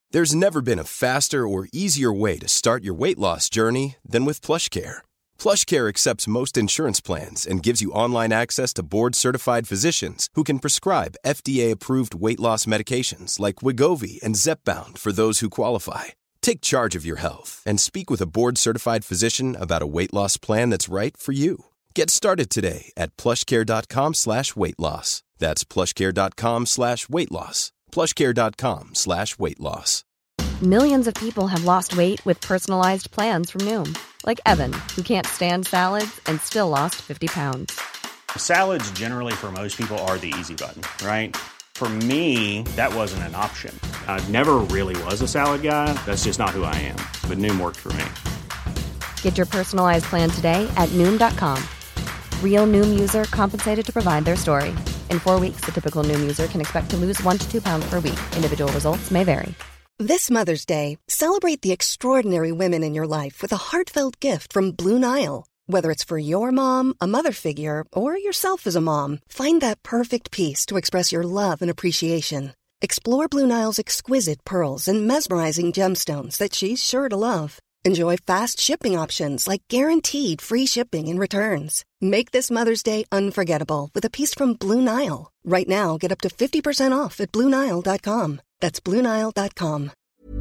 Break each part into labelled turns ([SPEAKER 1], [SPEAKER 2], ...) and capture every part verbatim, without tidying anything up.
[SPEAKER 1] There's never been a faster or easier way to start your weight loss journey than with PlushCare. PlushCare accepts most insurance plans and gives you online access to board-certified physicians who can prescribe F D A-approved weight loss medications like Wegovy and Zepbound for those who qualify. Take charge of your health and speak with a board-certified physician about a weight loss plan that's right for you. Get started today at plushcare.com slash weight loss. That's plushcare.com slash weight loss. plushcare.com slash weight loss.
[SPEAKER 2] Millions of people have lost weight with personalized plans from Noom. Like Evan, who can't stand salads and still lost fifty pounds.
[SPEAKER 3] Salads generally for most people are the easy button, right? For me, that wasn't an option. I never really was a salad guy. That's just not who I am. But Noom worked for me.
[SPEAKER 2] Get your personalized plan today at Noom dot com. Real Noom user compensated to provide their story. In four weeks, the typical Noom user can expect to lose one to two pounds per week. Individual results may vary.
[SPEAKER 4] This Mother's Day, celebrate the extraordinary women in your life with a heartfelt gift from Blue Nile. Whether it's for your mom, a mother figure, or yourself as a mom, find that perfect piece to express your love and appreciation. Explore Blue Nile's exquisite pearls and mesmerizing gemstones that she's sure to love. Enjoy fast shipping options like guaranteed free shipping and returns. Make this Mother's Day unforgettable with a piece from Blue Nile. Right now, get up to fifty percent off at blue nile dot com. That's blue nile dot com.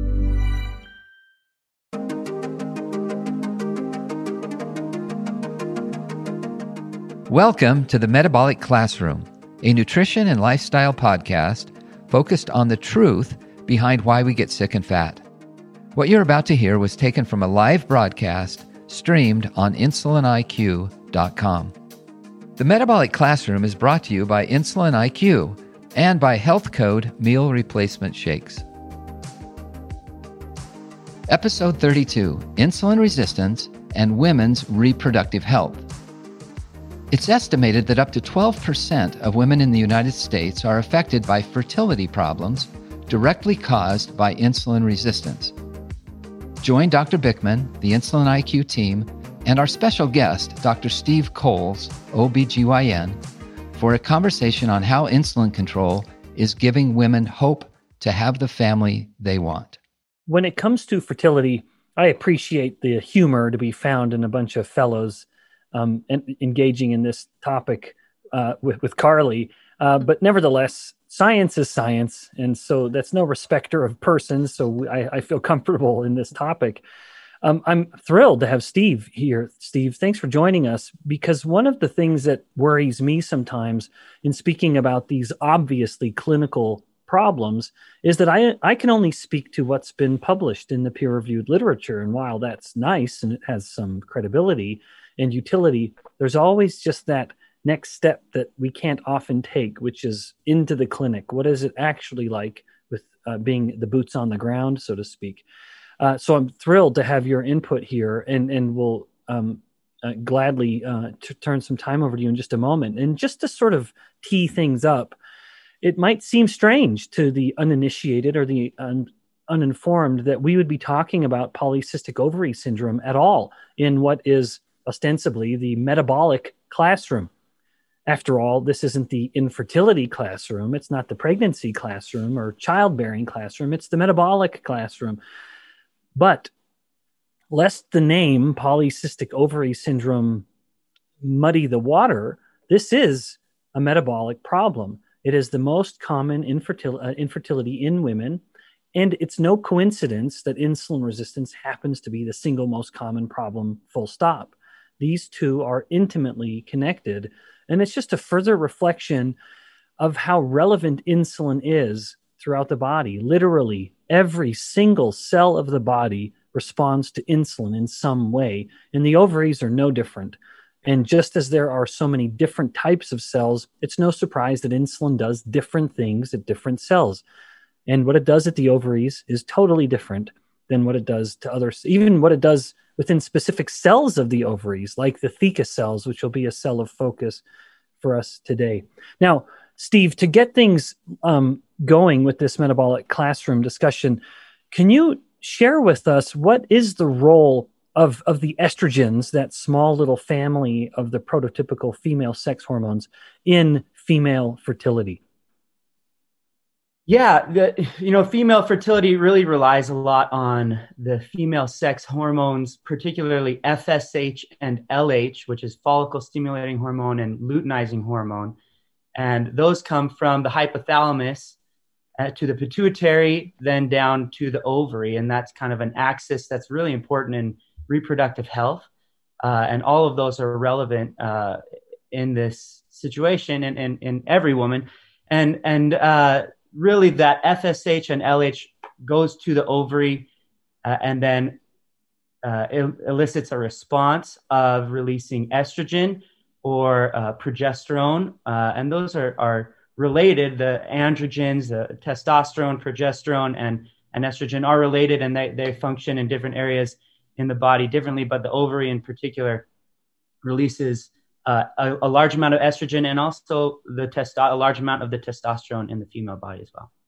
[SPEAKER 5] Welcome to the Metabolic Classroom, a nutrition and lifestyle podcast focused on the truth behind why we get sick and fat. What you're about to hear was taken from a live broadcast streamed on insulin I Q dot com. The Metabolic Classroom is brought to you by Insulin I Q and by Health Code Meal Replacement Shakes. Episode thirty-two, Insulin Resistance and Women's Reproductive Health. It's estimated that up to twelve percent of women in the United States are affected by fertility problems directly caused by insulin resistance. Join Doctor Bickman, the Insulin I Q team, and our special guest, Doctor Steve Coles, O B G Y N, for a conversation on how insulin control is giving women hope to have the family they want.
[SPEAKER 6] When it comes to fertility, I appreciate the humor to be found in a bunch of fellows um, en- engaging in this topic uh, with, with Carly. Uh, but nevertheless, science is science, and so that's no respecter of persons, so I, I feel comfortable in this topic. Um, I'm thrilled to have Steve here. Steve, thanks for joining us, because one of the things that worries me sometimes in speaking about these obviously clinical problems is that I, I can only speak to what's been published in the peer-reviewed literature. And while that's nice and it has some credibility and utility, there's always just that next step that we can't often take, which is into the clinic. What is it actually like with uh, being the boots on the ground, so to speak? Uh, so I'm thrilled to have your input here, and and will um, uh, gladly uh, t- turn some time over to you in just a moment. And just to sort of tee things up, it might seem strange to the uninitiated or the un- uninformed that we would be talking about polycystic ovary syndrome at all in what is ostensibly the metabolic classroom. After all, this isn't the infertility classroom. It's not the pregnancy classroom or childbearing classroom. It's the metabolic classroom. But lest the name polycystic ovary syndrome muddy the water, this is a metabolic problem. It is the most common infertil- uh, infertility in women, and it's no coincidence that insulin resistance happens to be the single most common problem, full stop. These two are intimately connected, and it's just a further reflection of how relevant insulin is throughout the body. Literally, every single cell of the body responds to insulin in some way, and the ovaries are no different. And just as there are so many different types of cells, it's no surprise that insulin does different things at different cells. And what it does at the ovaries is totally different than what it does to others, even what it does within specific cells of the ovaries, like the theca cells, which will be a cell of focus for us today. Now, Steve, to get things um, going with this metabolic classroom discussion, can you share with us what is the role of, of the estrogens, that small little family of the prototypical female sex hormones, in female fertility?
[SPEAKER 7] Yeah, the, you know, female fertility really relies a lot on the female sex hormones, particularly F S H and L H, which is follicle stimulating hormone and luteinizing hormone. And those come from the hypothalamus uh, to the pituitary, then down to the ovary. And that's kind of an axis that's really important in reproductive health. Uh, and all of those are relevant uh, in this situation and in, in, in every woman. And, and, uh, really that F S H and L H goes to the ovary uh, and then uh, el- elicits a response of releasing estrogen or uh, progesterone. Uh, and those are, are related. The androgens, the testosterone, progesterone, and, and estrogen are related, and they, they function in different areas in the body differently. But the ovary in particular releases Uh, a, a large amount of estrogen and also the testo- a large amount of the testosterone in the female body as well.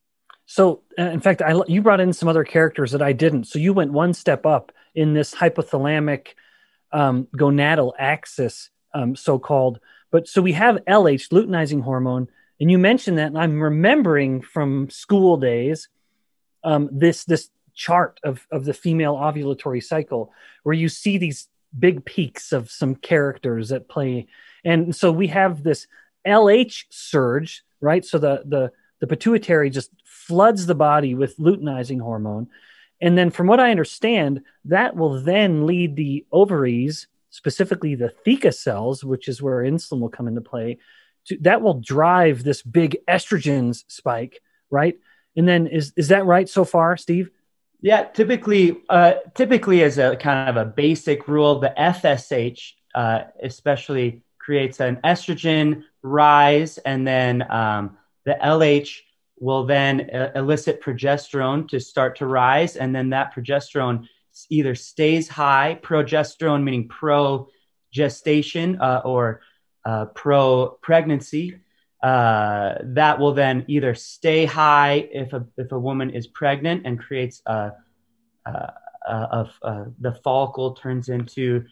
[SPEAKER 6] So, uh, in fact, I, you brought in some other characters that I didn't. So you went one step up in this hypothalamic um, gonadal axis, um, so-called. But so we have L H, luteinizing hormone, and you mentioned that, and I'm remembering from school days um, this this chart of of the female ovulatory cycle, where you see these big peaks of some characters at play. And so we have this L H surge, right? So the, the, the pituitary just floods the body with luteinizing hormone. And then from what I understand, that will then lead the ovaries, specifically the theca cells, which is where insulin will come into play, to, that will drive this big estrogens spike, right? And then is, is that right so far, Steve?
[SPEAKER 7] Yeah, typically, uh, typically as a kind of a basic rule, the F S H uh, especially creates an estrogen rise, and then um, the L H will then uh, elicit progesterone to start to rise, and then that progesterone either stays high, progesterone meaning pro-gestation uh, or uh, pro-pregnancy. Uh, that will then either stay high if a if a woman is pregnant and creates a, a, a, a the follicle turns into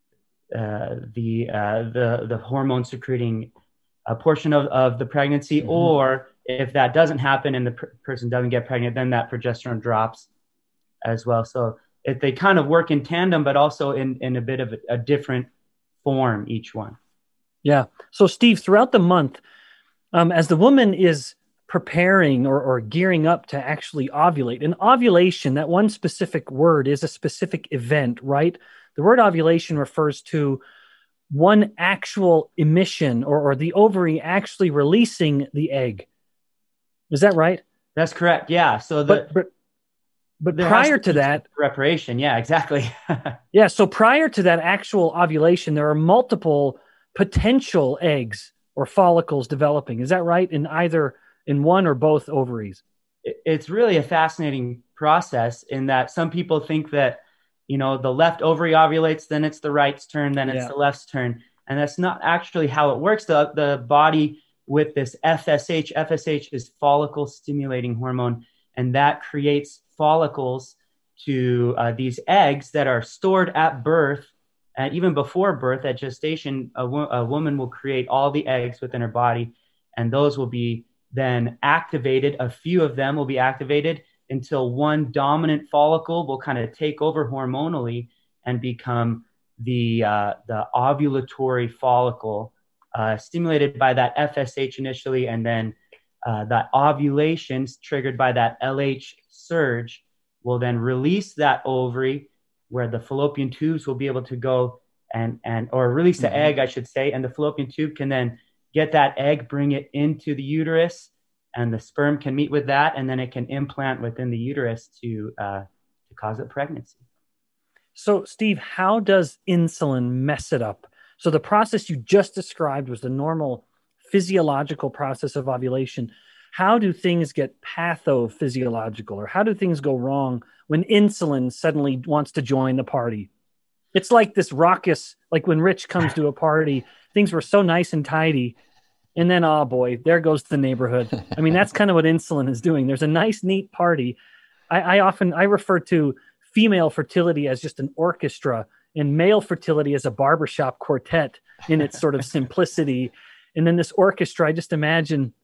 [SPEAKER 7] uh, the uh, the the hormone secreting a portion of, of the pregnancy, mm-hmm. or if that doesn't happen and the pr- person doesn't get pregnant, then that progesterone drops as well. So if they kind of work in tandem, but also in in a bit of a, a different form, each one.
[SPEAKER 6] Yeah. So Steve, throughout the month, Um, as the woman is preparing or, or gearing up to actually ovulate, and ovulation, that one specific word is a specific event, right? The word ovulation refers to one actual emission or, or the ovary actually releasing the egg. Is that right?
[SPEAKER 7] That's correct. Yeah. So the,
[SPEAKER 6] but, but, but prior to, to that,
[SPEAKER 7] preparation. Yeah, exactly.
[SPEAKER 6] yeah. So prior to that actual ovulation, there are multiple potential eggs or follicles developing. Is that right? In either in one or both ovaries?
[SPEAKER 7] It's really a fascinating process in that some people think that, you know, the left ovary ovulates, then it's the right's turn, then it's yeah. the left's turn. And that's not actually how it works. The, the body with this F S H, F S H is follicle stimulating hormone, and that creates follicles to uh, these eggs that are stored at birth. And even before birth, at gestation, a, wo- a woman will create all the eggs within her body, and those will be then activated. A few of them will be activated until one dominant follicle will kind of take over hormonally and become the uh, the ovulatory follicle, uh, stimulated by that F S H initially, and then uh, that ovulation triggered by that L H surge will then release that ovary, where the fallopian tubes will be able to go and, and or release the mm-hmm. egg, I should say, and the fallopian tube can then get that egg, bring it into the uterus, and the sperm can meet with that, and then it can implant within the uterus to uh, to cause a pregnancy.
[SPEAKER 6] So, Steve, how does insulin mess it up? So the process you just described was the normal physiological process of ovulation. How do things get pathophysiological, or how do things go wrong when insulin suddenly wants to join the party? It's like this raucous, like when Rich comes to a party, things were so nice and tidy, and then, oh boy, there goes the neighborhood. I mean, that's kind of what insulin is doing. There's a nice, neat party. I, I often, I refer to female fertility as just an orchestra, and male fertility as a barbershop quartet in its sort of simplicity. And then this orchestra, I just imagine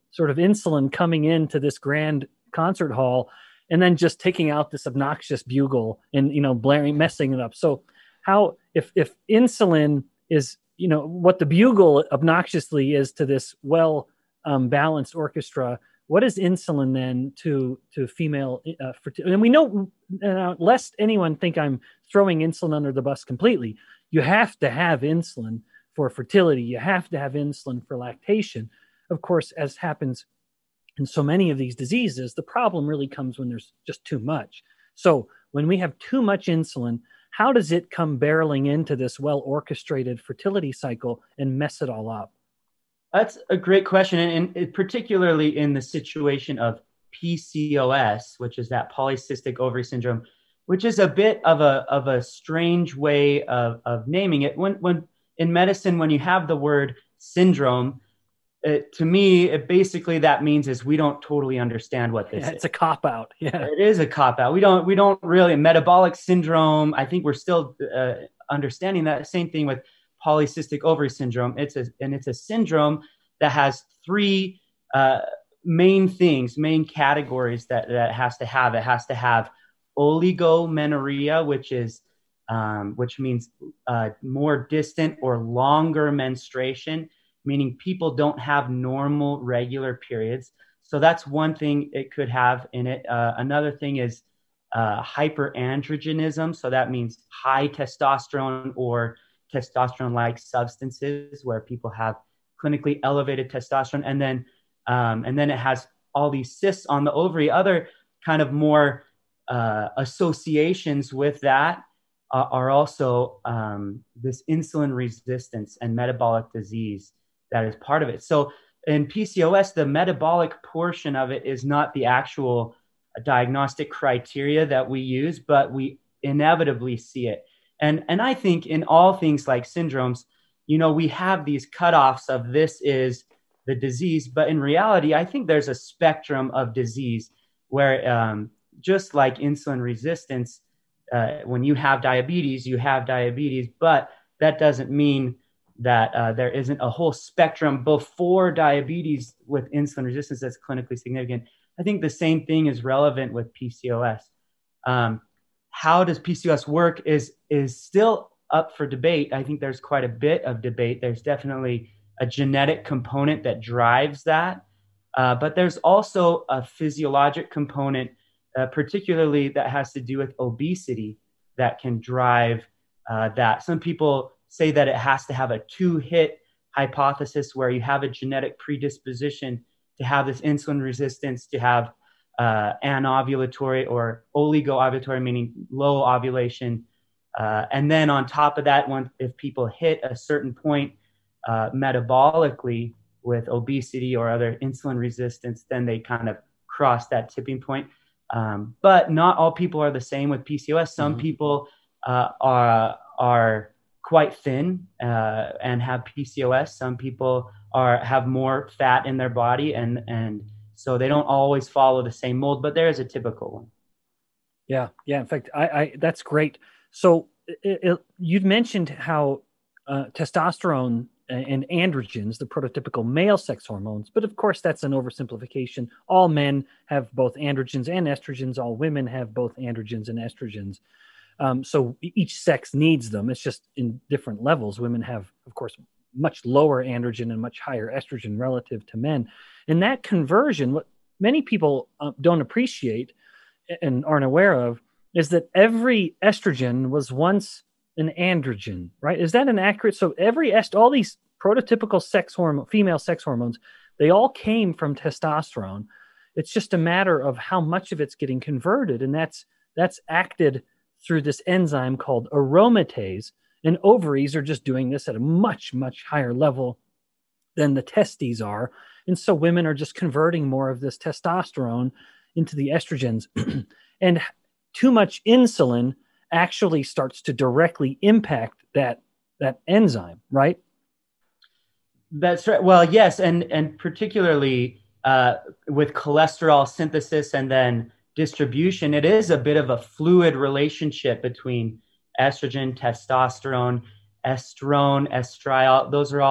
[SPEAKER 6] sort of insulin coming into this grand concert hall and then just taking out this obnoxious bugle and, you know, blaring, messing it up. So how, if, if insulin is, you know, what the bugle obnoxiously is to this well um, balanced orchestra, what is insulin then to, to female uh, fertility? And we know, uh, lest anyone think I'm throwing insulin under the bus completely, you have to have insulin for fertility. You have to have insulin for lactation. Of course, as happens in so many of these diseases, the problem really comes when there's just too much. So when we have too much insulin, how does it come barreling into this well-orchestrated fertility cycle and mess it all up?
[SPEAKER 7] That's a great question. And, and particularly in the situation of P C O S, which is that polycystic ovary syndrome, which is a bit of a, of a strange way of, of naming it. When, when in medicine, when you have the word syndrome, It, to me, it basically that means is we don't totally understand what this
[SPEAKER 6] yeah,
[SPEAKER 7] is.
[SPEAKER 6] It's a cop out. Yeah,
[SPEAKER 7] it is a cop out. We don't we don't really metabolic syndrome. I think we're still uh, understanding that. Same thing with polycystic ovary syndrome. It's a and it's a syndrome that has three uh, main things, main categories that that it has to have. It has to have oligomenorrhea, which is um, which means uh, more distant or longer menstruation, meaning people don't have normal regular periods. So that's one thing it could have in it. Uh, another thing is uh, hyperandrogenism. So that means high testosterone or testosterone-like substances where people have clinically elevated testosterone. And then, um, and then it has all these cysts on the ovary. Other kind of more uh, associations with that uh, are also um, this insulin resistance and metabolic disease that is part of it. So in P C O S, the metabolic portion of it is not the actual diagnostic criteria that we use, but we inevitably see it. And, and I think in all things like syndromes, you know, we have these cutoffs of this is the disease, but in reality, I think there's a spectrum of disease where um, just like insulin resistance, uh, when you have diabetes, you have diabetes, but that doesn't mean that uh, there isn't a whole spectrum before diabetes with insulin resistance that's clinically significant. I think the same thing is relevant with P C O S. Um, how does P C O S work is, is still up for debate. I think there's quite a bit of debate. There's definitely a genetic component that drives that, uh, but there's also a physiologic component, uh, particularly that has to do with obesity, that can drive uh, that. Some people say that it has to have a two-hit hypothesis where you have a genetic predisposition to have this insulin resistance, to have uh, anovulatory or oligoovulatory, meaning low ovulation. Uh, and then on top of that, when, if people hit a certain point uh, metabolically with obesity or other insulin resistance, then they kind of cross that tipping point. Um, but not all people are the same with P C O S. Some mm-hmm. people uh, are are quite thin uh, and have P C O S. Some people are have more fat in their body, and and so they don't always follow the same mold. But there is a typical one.
[SPEAKER 6] Yeah, yeah. In fact, I, I that's great. So it, it, you'd mentioned how uh, testosterone and androgens, the prototypical male sex hormones, but of course that's an oversimplification. All men have both androgens and estrogens. All women have both androgens and estrogens. Um, so each sex needs them. It's just in different levels. Women have, of course, much lower androgen and much higher estrogen relative to men. And that conversion, what many people uh, don't appreciate and aren't aware of, is that every estrogen was once an androgen, right? Is that an accurate? So every est, all these prototypical sex hormone, female sex hormones, they all came from testosterone. It's just a matter of how much of it's getting converted, and that's that's acted through this enzyme called aromatase. And ovaries are just doing this at a much, much higher level than the testes are. And so women are just converting more of this testosterone into the estrogens. And too much insulin actually starts to directly impact that that enzyme, right?
[SPEAKER 7] That's right. Well, yes, and and particularly uh, with cholesterol synthesis and then distribution, it is a bit of a fluid relationship between estrogen, testosterone, estrone, estriol. Those are all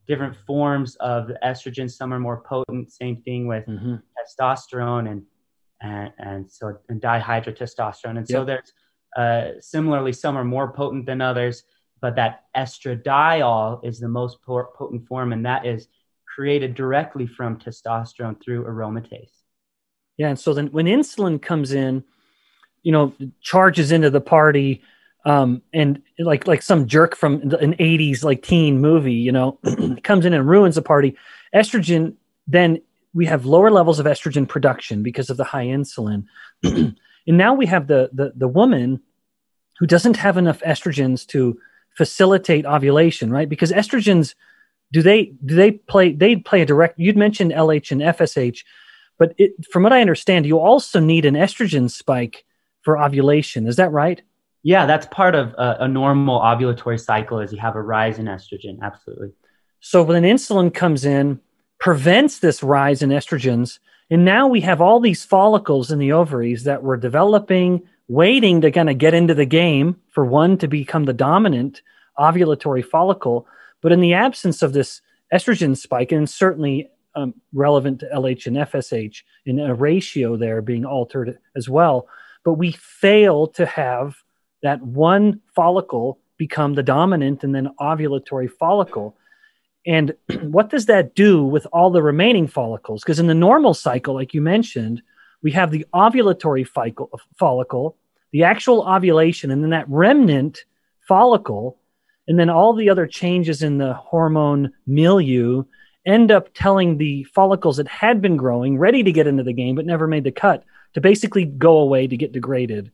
[SPEAKER 7] different forms of the estrogen. Some are more potent. Same thing with mm-hmm. testosterone and and and so and dihydrotestosterone. And yep. so there's uh, similarly, some are more potent than others. But that estradiol is the most potent form, and that is created directly from testosterone through aromatase.
[SPEAKER 6] Yeah, and so then when insulin comes in, you know, charges into the party, um, and like like some jerk from an eighties like teen movie, you know, comes in and ruins the party. Estrogen, then we have lower levels of estrogen production because of the high insulin, and now we have the the the woman who doesn't have enough estrogens to facilitate ovulation, right? Because estrogens, do they do they play they play a direct, you'd mentioned L H and F S H, but it, from what I understand, you also need an estrogen spike for ovulation. Is that right?
[SPEAKER 7] Yeah, that's part of a, a normal ovulatory cycle, is you have a rise in estrogen. Absolutely.
[SPEAKER 6] So when insulin comes in, prevents this rise in estrogens, and now we have all these follicles in the ovaries that were developing, waiting to kind of get into the game for one to become the dominant ovulatory follicle. But in the absence of this estrogen spike, and certainly um, relevant to L H and F S H in a ratio there being altered as well, but we fail to have that one follicle become the dominant and then ovulatory follicle. And what does that do with all the remaining follicles? Because in the normal cycle, like you mentioned, we have the ovulatory follicle, the actual ovulation, and then that remnant follicle, and then all the other changes in the hormone milieu end up telling the follicles that had been growing, ready to get into the game, but never made the cut, to basically go away, to get degraded.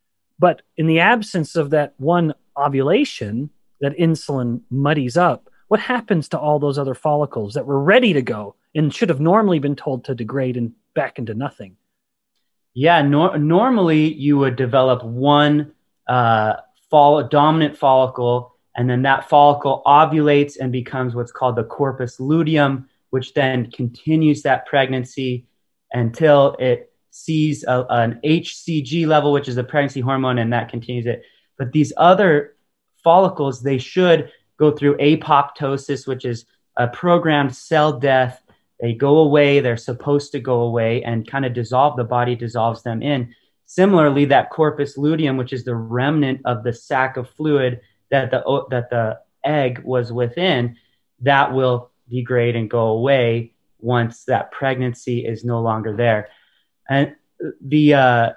[SPEAKER 6] But in the absence of that one ovulation that insulin muddies up, what happens to all those other follicles that were ready to go and should have normally been told to degrade and back into nothing?
[SPEAKER 7] Yeah, nor- normally you would develop one uh, fol- dominant follicle, and then that follicle ovulates and becomes what's called the corpus luteum, which then continues that pregnancy until it sees a, an H C G level, which is the pregnancy hormone, and that continues it. But these other follicles, they should go through apoptosis, which is a programmed cell death. They go away, they're supposed to go away and kind of dissolve, the body dissolves them in. Similarly, that corpus luteum, which is the remnant of the sac of fluid that the that the egg was within, that will degrade and go away once that pregnancy is no longer there. And the uh,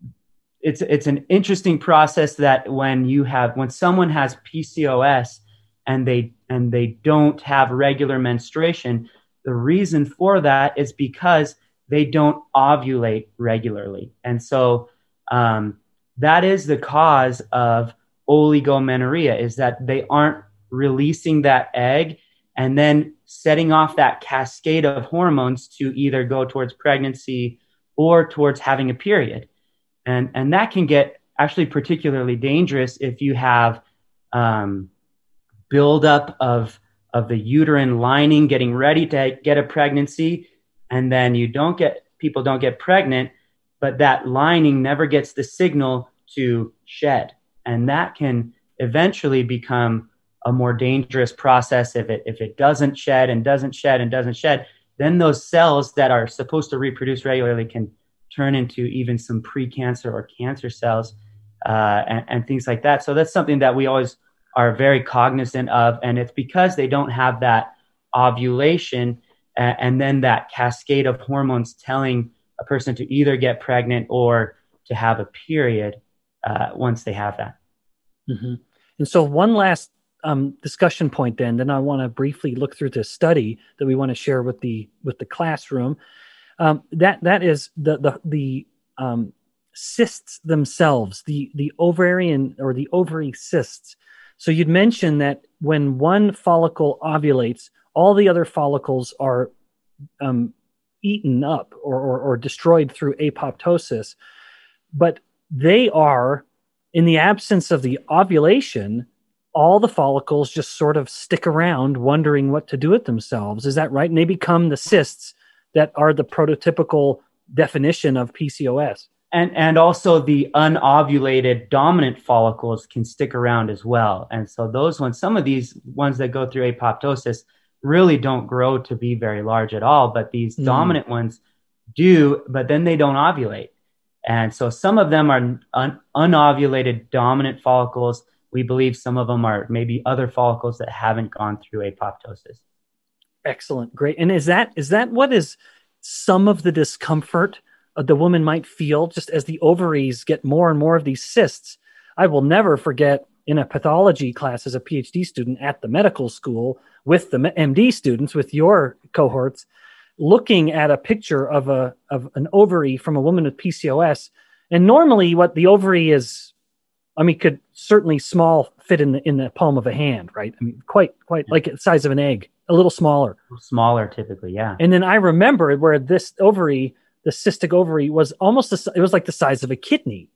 [SPEAKER 7] it's it's an interesting process that when you have when someone has P C O S and they and they don't have regular menstruation, the reason for that is because they don't ovulate regularly. And so um, that is the cause of oligomenorrhea, is that they aren't releasing that egg and then setting off that cascade of hormones to either go towards pregnancy or towards having a period. And, and that can get actually particularly dangerous if you have um, buildup of of the uterine lining getting ready to get a pregnancy, and then you don't get, people don't get pregnant, but that lining never gets the signal to shed. And that can eventually become a more dangerous process if it if it doesn't shed and doesn't shed and doesn't shed. Then those cells that are supposed to reproduce regularly can turn into even some precancer or cancer cells uh, and, and things like that. So that's something that we always are very cognizant of, and it's because they don't have that ovulation uh, and then that cascade of hormones telling a person to either get pregnant or to have a period uh, once they have that.
[SPEAKER 6] Mm-hmm. And so one last um, discussion point then, then I want to briefly look through this study that we want to share with the with the classroom. Um, that that is the the the um, cysts themselves, the the ovarian or the ovary cysts. So you'd mentioned that when one follicle ovulates, all the other follicles are um, eaten up or, or, or destroyed through apoptosis, but they are, in the absence of the ovulation, all the follicles just sort of stick around wondering what to do with themselves. Is that right? And they become the cysts that are the prototypical definition of P C O S.
[SPEAKER 7] And and also the unovulated dominant follicles can stick around as well. And so those ones, some of these ones that go through apoptosis, really don't grow to be very large at all, but these mm. dominant ones do, but then they don't ovulate. And so some of them are un- unovulated dominant follicles. We believe some of them are maybe other follicles that haven't gone through apoptosis.
[SPEAKER 6] Excellent. Great. And is that is that what is some of the discomfort the woman might feel just as the ovaries get more and more of these cysts? I will never forget in a pathology class as a PhD student at the medical school with the M D students, with your cohorts, looking at a picture of a of an ovary from a woman with P C O S. And normally what the ovary is, I mean, could certainly small fit in the in the palm of a hand, right? I mean, quite, quite yeah. like the size of an egg, a little smaller.
[SPEAKER 7] Smaller typically, yeah.
[SPEAKER 6] And then I remember where this ovary, the cystic ovary, was almost, the, it was like the size of a kidney.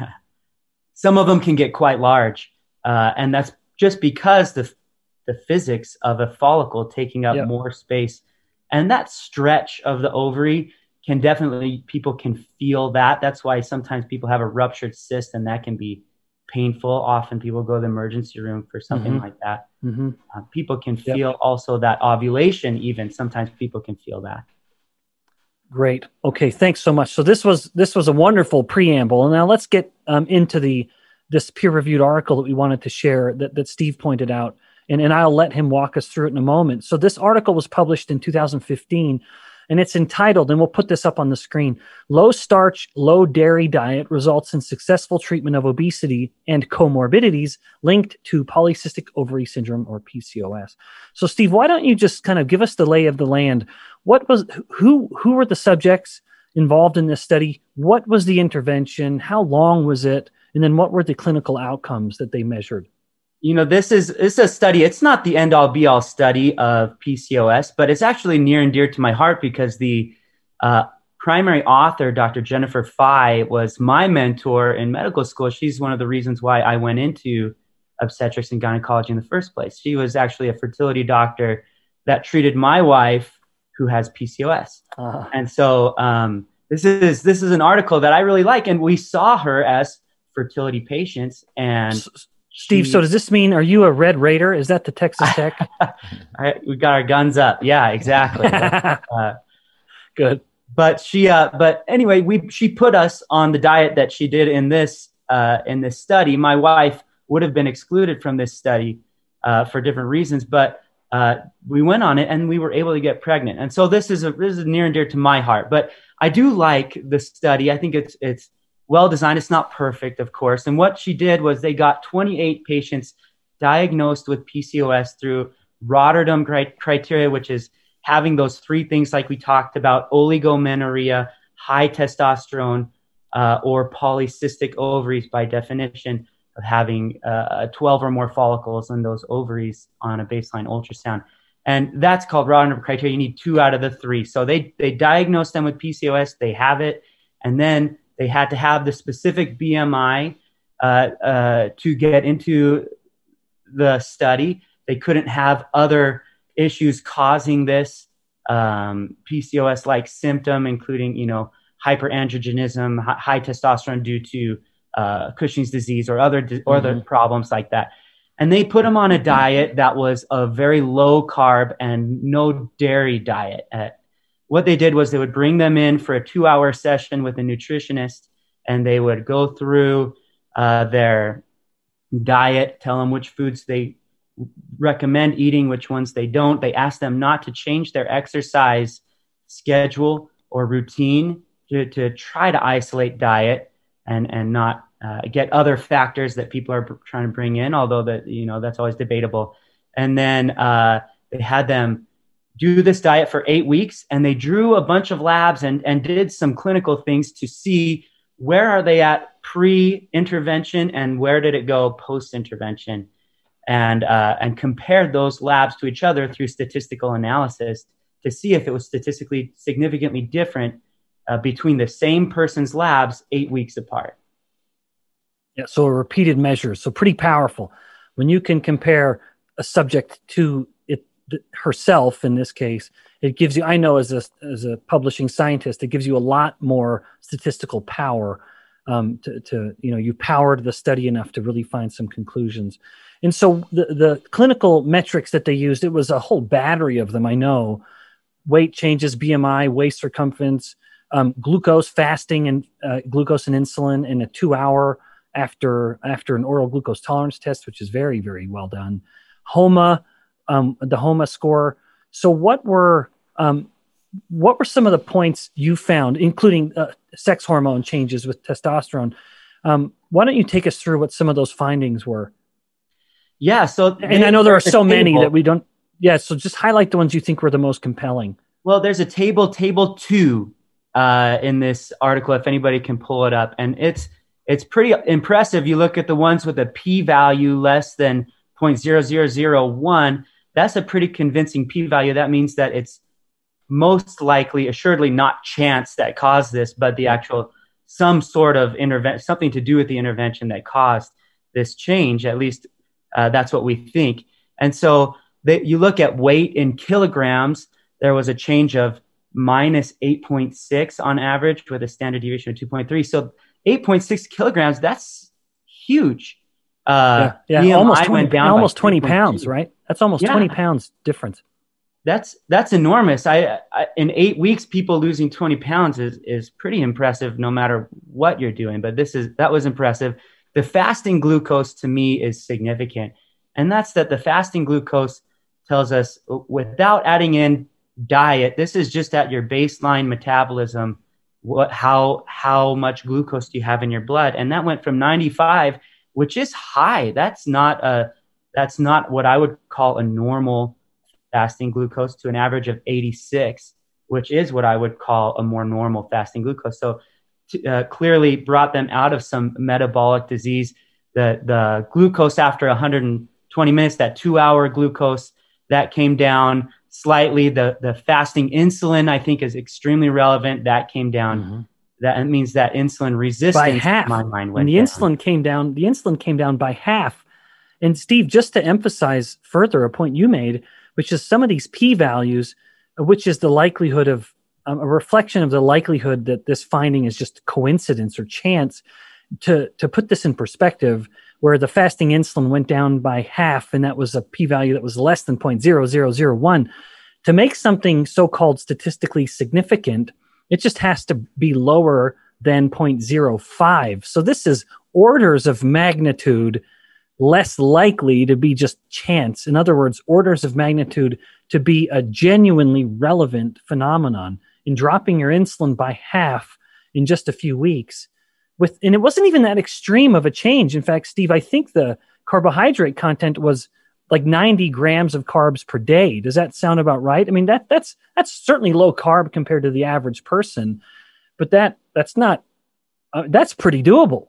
[SPEAKER 7] Some of them can get quite large. Uh, and that's just because the the physics of a follicle taking up yep. more space. And that stretch of the ovary can definitely, people can feel that. That's why sometimes people have a ruptured cyst, and that can be painful. Often people go to the emergency room for something mm-hmm. like that. Mm-hmm. Uh, people can feel yep. also that ovulation even. Sometimes people can feel that.
[SPEAKER 6] Great. Okay, thanks so much. So this was this was a wonderful preamble. And now let's get um, into the this peer-reviewed article that we wanted to share that, that Steve pointed out. And, and I'll let him walk us through it in a moment. So this article was published in two thousand fifteen, and it's entitled, and we'll put this up on the screen, Low Starch, Low Dairy Diet Results in Successful Treatment of Obesity and Comorbidities Linked to Polycystic Ovary Syndrome, or P C O S. So Steve, why don't you just kind of give us the lay of the land? What was, who, who were the subjects involved in this study? What was the intervention? How long was it? And then what were the clinical outcomes that they measured?
[SPEAKER 7] You know, this is, this is a study. It's not the end all be all study of P C O S, but it's actually near and dear to my heart because the uh, primary author, Doctor Jennifer Fye, was my mentor in medical school. She's one of the reasons why I went into obstetrics and gynecology in the first place. She was actually a fertility doctor that treated my wife who has P C O S. Uh-huh. And so um, this is this is an article that I really like. And we saw her as fertility patients. And
[SPEAKER 6] Steve, she, so does this mean, are you a Red Raider? Is that the Texas Tech?
[SPEAKER 7] I, we got our guns up. Yeah, exactly. uh,
[SPEAKER 6] Good.
[SPEAKER 7] But she, uh, but anyway, we she put us on the diet that she did in this uh, in this study. My wife would have been excluded from this study uh, for different reasons, but uh, we went on it and we were able to get pregnant. And so this is a this is near and dear to my heart. But I do like the study. I think it's it's. well designed. It's not perfect, of course. And what she did was they got twenty-eight patients diagnosed with P C O S through Rotterdam criteria, which is having those three things like we talked about: oligomenorrhea, high testosterone, uh, or polycystic ovaries, by definition of having uh, twelve or more follicles in those ovaries on a baseline ultrasound. And that's called Rotterdam criteria. You need two out of the three. So they they diagnosed them with P C O S. They have it. And then they had to have the specific B M I uh, uh, to get into the study. They couldn't have other issues causing this um, P C O S-like symptom, including, you know, hyperandrogenism, h- high testosterone due to uh, Cushing's disease, or other di- or other mm-hmm. problems like that. And they put them on a diet that was a very low carb and no dairy diet. Uh, What they did was they would bring them in for a two-hour session with a nutritionist, and they would go through uh, their diet, tell them which foods they recommend eating, which ones they don't. They asked them not to change their exercise schedule or routine to, to try to isolate diet and, and not uh, get other factors that people are b- trying to bring in, although that, you know, that's always debatable. And then uh, they had them do this diet for eight weeks, and they drew a bunch of labs and, and did some clinical things to see where are they at pre-intervention and where did it go post-intervention, and uh, and compared those labs to each other through statistical analysis to see if it was statistically significantly different uh, between the same person's labs eight weeks apart.
[SPEAKER 6] Yeah, so a repeated measure, so pretty powerful. When you can compare a subject to herself, in this case, it gives you, I know as a as a publishing scientist, it gives you a lot more statistical power um, to, to, you know, you powered the study enough to really find some conclusions. And so the, the clinical metrics that they used, it was a whole battery of them, I know. Weight changes, B M I, waist circumference, um, glucose fasting and uh, glucose and insulin in a two hour after after an oral glucose tolerance test, which is very, very well done. HOMA, um, the HOMA score. So what were um, what were some of the points you found, including uh, sex hormone changes with testosterone? Um, why don't you take us through what some of those findings were?
[SPEAKER 7] Yeah. So,
[SPEAKER 6] and I know there are so many that we don't. Yeah. So just highlight the ones you think were the most compelling.
[SPEAKER 7] Well, there's a table, table two, uh, in this article, if anybody can pull it up, and it's it's pretty impressive. You look at the ones with a p-value less than zero point zero zero zero one. That's a pretty convincing p-value. That means that it's most likely, assuredly, not chance that caused this, but the actual some sort of intervention, something to do with the intervention that caused this change. At least uh, that's what we think. And so they, you look at weight in kilograms. There was a change of minus eight point six on average with a standard deviation of two point three. So eight point six kilograms, that's huge. Uh,
[SPEAKER 6] yeah, yeah. almost twenty, almost twenty pounds, right? That's almost yeah. twenty pounds difference.
[SPEAKER 7] That's that's enormous. I, I in eight weeks, people losing twenty pounds is is pretty impressive, no matter what you're doing. But this is that was impressive. The fasting glucose to me is significant, and that's that the fasting glucose tells us without adding in diet, this is just at your baseline metabolism. What how how much glucose do you have in your blood? And that went from ninety-five, which is high. That's not a that's not what I would call a normal fasting glucose, to an average of eighty-six, which is what I would call a more normal fasting glucose. So uh, clearly brought them out of some metabolic disease. The the glucose after one hundred twenty minutes, that two hour glucose, that came down slightly. The the fasting insulin, I think, is extremely relevant. That came down. Mm-hmm. That means that insulin resistance
[SPEAKER 6] by half.
[SPEAKER 7] In my mind went
[SPEAKER 6] when the
[SPEAKER 7] down.
[SPEAKER 6] insulin came down, the insulin came down by half. And Steve, just to emphasize further a point you made, which is some of these p-values, which is the likelihood of um, a reflection of the likelihood that this finding is just coincidence or chance. To to put this in perspective, where the fasting insulin went down by half, and that was a p-value that was less than zero point zero zero zero one. To make something so-called statistically significant, it just has to be lower than zero point zero five. So this is orders of magnitude less likely to be just chance. In other words, orders of magnitude to be a genuinely relevant phenomenon. In dropping your insulin by half in just a few weeks, with, and it wasn't even that extreme of a change. In fact, Steve, I think the carbohydrate content was like ninety grams of carbs per day. Does that sound about right? I mean, that that's that's certainly low carb compared to the average person, but that that's not uh, that's pretty doable.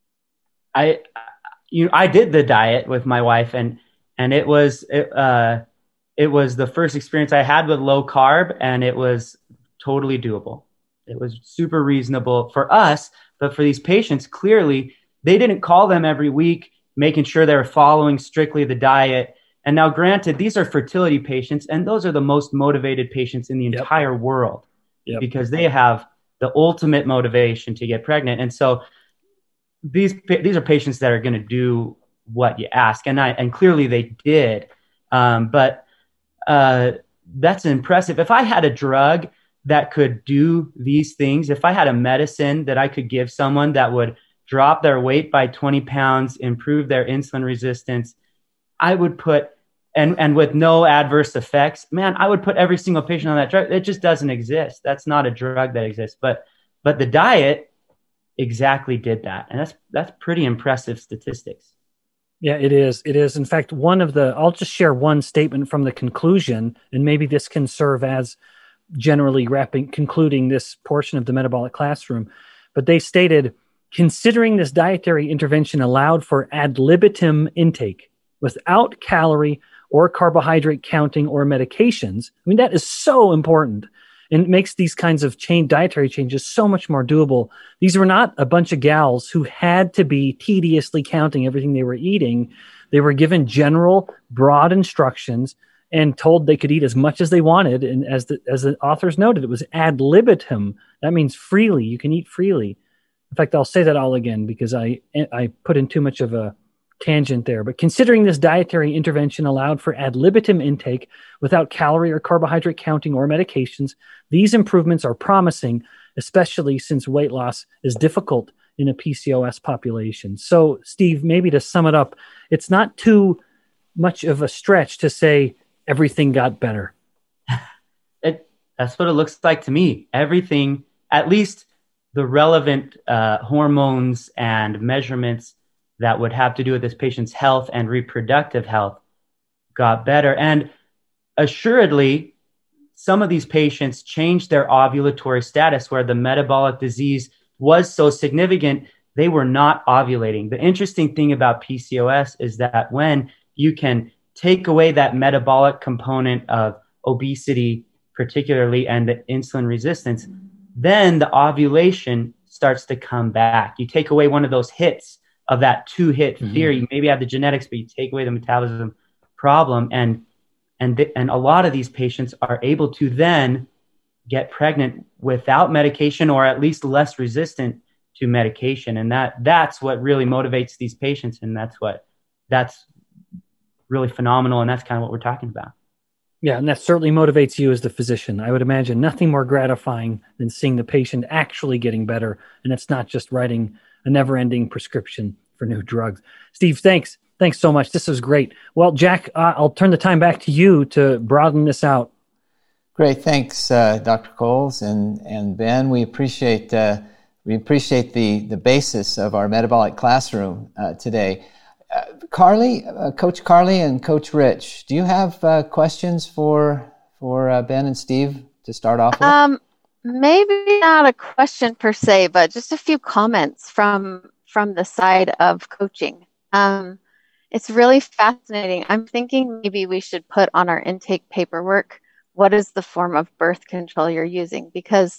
[SPEAKER 7] I you I did the diet with my wife, and and it was it, uh, it was the first experience I had with low carb, and it was totally doable. It was super reasonable for us, but for these patients, clearly they didn't call them every week, making sure they were following strictly the diet. And now, granted, these are fertility patients, and those are the most motivated patients in the
[SPEAKER 6] Yep.
[SPEAKER 7] entire world
[SPEAKER 6] Yep.
[SPEAKER 7] because they have the ultimate motivation to get pregnant. And so these these are patients that are going to do what you ask, and I and clearly they did. Um, but uh, that's impressive. If I had a drug that could do these things, if I had a medicine that I could give someone that would drop their weight by twenty pounds, improve their insulin resistance, I would put, and, and with no adverse effects, man, I would put every single patient on that drug. It just doesn't exist. That's not a drug that exists. But, but the diet exactly did that. And that's, that's pretty impressive statistics.
[SPEAKER 6] Yeah, it is. It is. In fact, one of the, I'll just share one statement from the conclusion, and maybe this can serve as generally wrapping, concluding this portion of the metabolic classroom. But they stated, considering this dietary intervention allowed for ad libitum intake without calorie or carbohydrate counting or medications. I mean, that is so important, and it makes these kinds of change, dietary changes so much more doable. These were not a bunch of gals who had to be tediously counting everything they were eating. They were given general, broad instructions and told they could eat as much as they wanted. And as the, as the authors noted, it was ad libitum. That means freely. You can eat freely. In fact, I'll say that all again because I I put in too much of a tangent there. But considering this dietary intervention allowed for ad libitum intake without calorie or carbohydrate counting or medications, these improvements are promising, especially since weight loss is difficult in a P C O S population. So, Steve, maybe to sum it up, it's not too much of a stretch to say everything got better.
[SPEAKER 7] It, that's what it looks like to me. Everything, at least the relevant uh, hormones and measurements that would have to do with this patient's health and reproductive health got better. And assuredly, some of these patients changed their ovulatory status where the metabolic disease was so significant, they were not ovulating. The interesting thing about P C O S is that when you can take away that metabolic component of obesity, particularly, and the insulin resistance, then the ovulation starts to come back. You take away one of those hits of that two-hit mm-hmm. theory. You maybe have the genetics, but you take away the metabolism problem, and and th- and a lot of these patients are able to then get pregnant without medication, or at least less resistant to medication. And that that's what really motivates these patients, and that's what that's really phenomenal, and that's kind of what we're talking about.
[SPEAKER 6] Yeah, and that certainly motivates you as the physician. I would imagine nothing more gratifying than seeing the patient actually getting better, and it's not just writing a never-ending prescription for new drugs. Steve, thanks. Thanks so much. This was great. Well, Jack, uh, I'll turn the time back to you to broaden this out.
[SPEAKER 5] Great. Thanks, uh, Doctor Coles and, and Ben. We appreciate uh, we appreciate the, the basis of our metabolic classroom uh, today. Uh, Carly, uh, Coach Carly and Coach Rich, do you have uh, questions for for uh, Ben and Steve to start off with?
[SPEAKER 8] Um, maybe not a question per se, but just a few comments from from the side of coaching. Um, it's really fascinating. I'm thinking maybe we should put on our intake paperwork what is the form of birth control you're using, because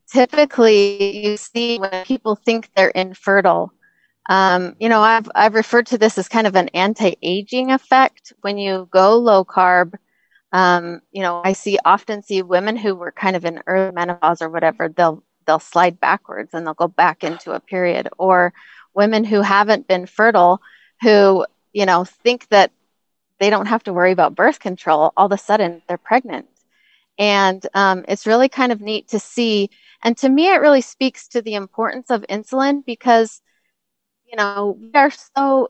[SPEAKER 8] typically you see when people think they're infertile. Um, you know, I've I've referred to this as kind of an anti-aging effect. When you go low carb, um, you know, I see often see women who were kind of in early menopause or whatever, they'll they'll slide backwards and they'll go back into a period. Or women who haven't been fertile, who, you know, think that they don't have to worry about birth control, all of a sudden they're pregnant. And um, it's really kind of neat to see. And to me, it really speaks to the importance of insulin, because you know, we are so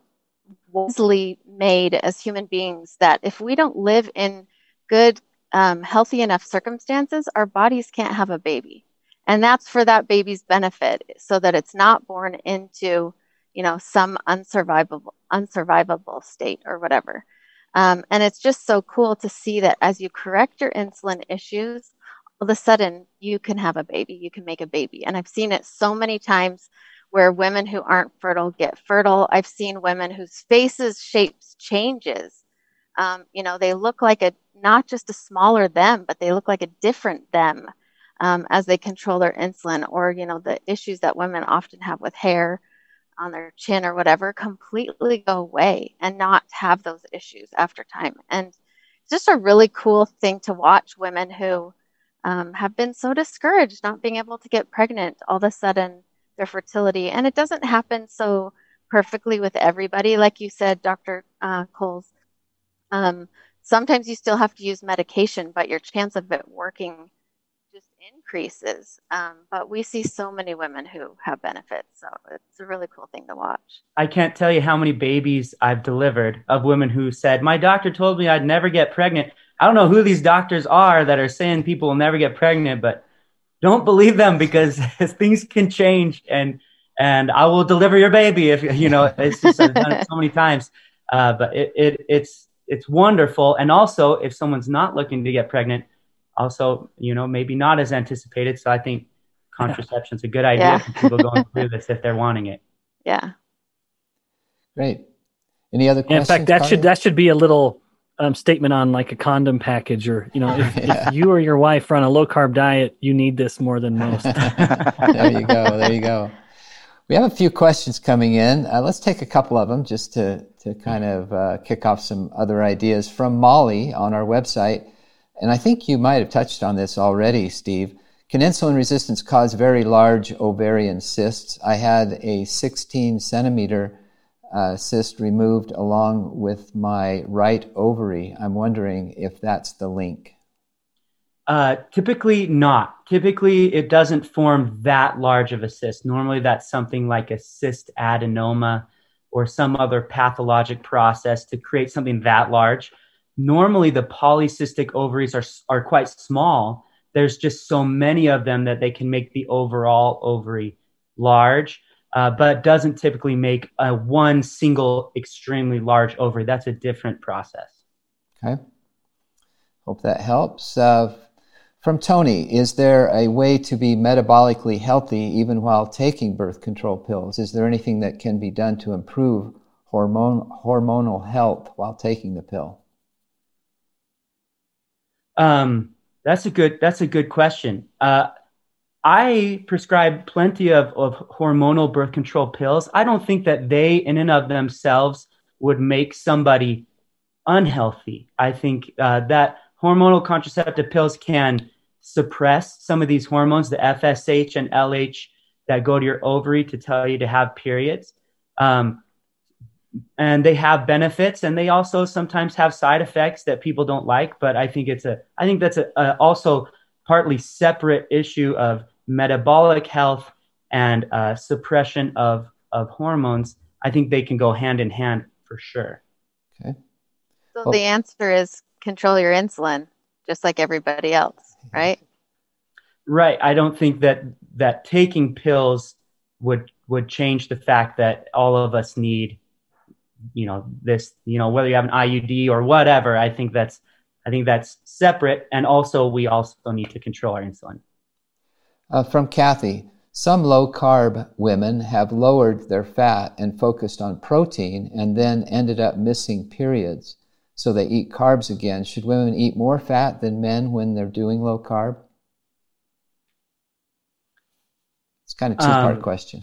[SPEAKER 8] wisely made as human beings that if we don't live in good, um, healthy enough circumstances, our bodies can't have a baby. And that's for that baby's benefit, so that it's not born into, you know, some unsurvivable, unsurvivable state or whatever. Um, and it's just so cool to see that as you correct your insulin issues, all of a sudden you can have a baby, you can make a baby. And I've seen it so many times where women who aren't fertile get fertile. I've seen women whose faces shapes changes. Um, you know, they look like a, not just a smaller them, but they look like a different them um, as they control their insulin, or, you know, the issues that women often have with hair on their chin or whatever completely go away and not have those issues after time. And it's just a really cool thing to watch women who um, have been so discouraged not being able to get pregnant, all of a sudden their fertility. And it doesn't happen so perfectly with everybody. Like you said, Doctor Uh, Coles, um, sometimes you still have to use medication, but your chance of it working just increases. Um, but we see so many women who have benefits. So it's a really cool thing to watch.
[SPEAKER 7] I can't tell you how many babies I've delivered of women who said, my doctor told me I'd never get pregnant. I don't know who these doctors are that are saying people will never get pregnant, but don't believe them, because things can change, and and I will deliver your baby if you know. It's just I've done it so many times, uh, but it, it it's it's wonderful. And also, if someone's not looking to get pregnant, also you know maybe not as anticipated. So I think contraception's a good idea yeah. for people going through this if they're wanting it.
[SPEAKER 8] Yeah.
[SPEAKER 5] Great. Any other questions?
[SPEAKER 6] In fact, that
[SPEAKER 5] Carly?
[SPEAKER 6] should that should be a little Um, statement on like a condom package, or, you know, if,
[SPEAKER 5] yeah.
[SPEAKER 6] if you or your wife run a low carb diet, you need this more than most.
[SPEAKER 5] There you go. There you go. We have a few questions coming in. Uh, let's take a couple of them just to, to kind of uh, kick off some other ideas from Molly on our website. And I think you might have touched on this already, Steve. Can insulin resistance cause very large ovarian cysts? I had a sixteen centimeter uh, cyst removed along with my right ovary. I'm wondering if that's the link.
[SPEAKER 7] Uh, typically not. Typically, it doesn't form that large of a cyst. Normally, that's something like a cyst adenoma or some other pathologic process to create something that large. Normally, the polycystic ovaries are are quite small. There's just so many of them that they can make the overall ovary large, uh, but doesn't typically make a one single extremely large ovary. That's a different process.
[SPEAKER 5] Okay. Hope that helps. Uh, from Tony, is there a way to be metabolically healthy even while taking birth control pills? Is there anything that can be done to improve hormone, hormonal health while taking the pill? Um. That's a good, that's a good question. Uh, I prescribe plenty of, of hormonal birth control pills. I don't think that they in and of themselves would make somebody unhealthy. I think uh, that hormonal contraceptive pills can suppress some of these hormones, the F S H and L H that go to your ovary to tell you to have periods. Um, and they have benefits, and they also sometimes have side effects that people don't like. But I think it's a, I think that's a, a also partly separate issue of metabolic health and uh, suppression of of hormones. I think they can go hand in hand for sure. Okay.
[SPEAKER 8] So
[SPEAKER 5] well,
[SPEAKER 8] the answer is control your insulin, just like everybody else, right?
[SPEAKER 7] Right. I don't think that that taking pills would would change the fact that all of us need, you know, this, you know, whether you have an I U D or whatever. I think that's, I think that's separate. And also, we also need to control our insulin.
[SPEAKER 5] Uh, from Kathy, some low-carb women have lowered their fat and focused on protein and then ended up missing periods. So they eat carbs again. Should women eat more fat than men when they're doing low-carb? It's kind of a two-part um, question.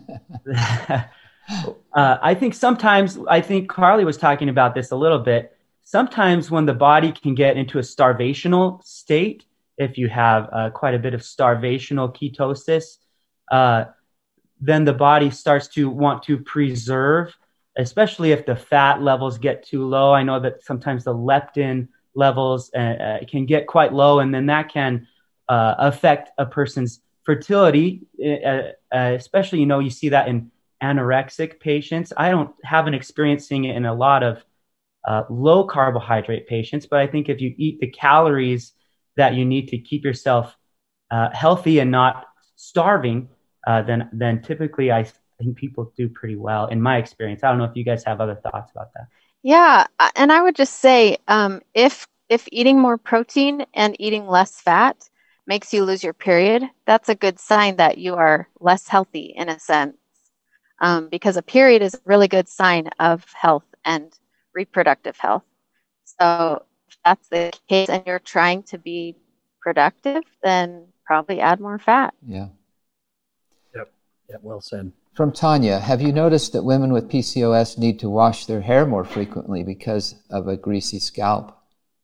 [SPEAKER 7] Uh, I think sometimes, I think Carly was talking about this a little bit. Sometimes when the body can get into a starvational state, if you have uh, quite a bit of starvational ketosis, uh, then the body starts to want to preserve, especially if the fat levels get too low. I know that sometimes the leptin levels uh, uh, can get quite low, and then that can uh, affect a person's fertility, uh, uh, especially, you know, you see that in anorexic patients. I don't haven't experiencing it in a lot of uh, low carbohydrate patients, but I think if you eat the calories that you need to keep yourself uh, healthy and not starving, uh, then then typically I think people do pretty well in my experience. I don't know if you guys have other thoughts about that.
[SPEAKER 8] Yeah, and I would just say um, if if eating more protein and eating less fat makes you lose your period, that's a good sign that you are less healthy in a sense. Um, because a period is a really good sign of health and reproductive health. So if that's the case and you're trying to be productive, then probably add more fat.
[SPEAKER 5] Yeah.
[SPEAKER 6] Yep. Yep. Well said.
[SPEAKER 5] From Tanya, have you noticed that women with P C O S need to wash their hair more frequently because of a greasy scalp?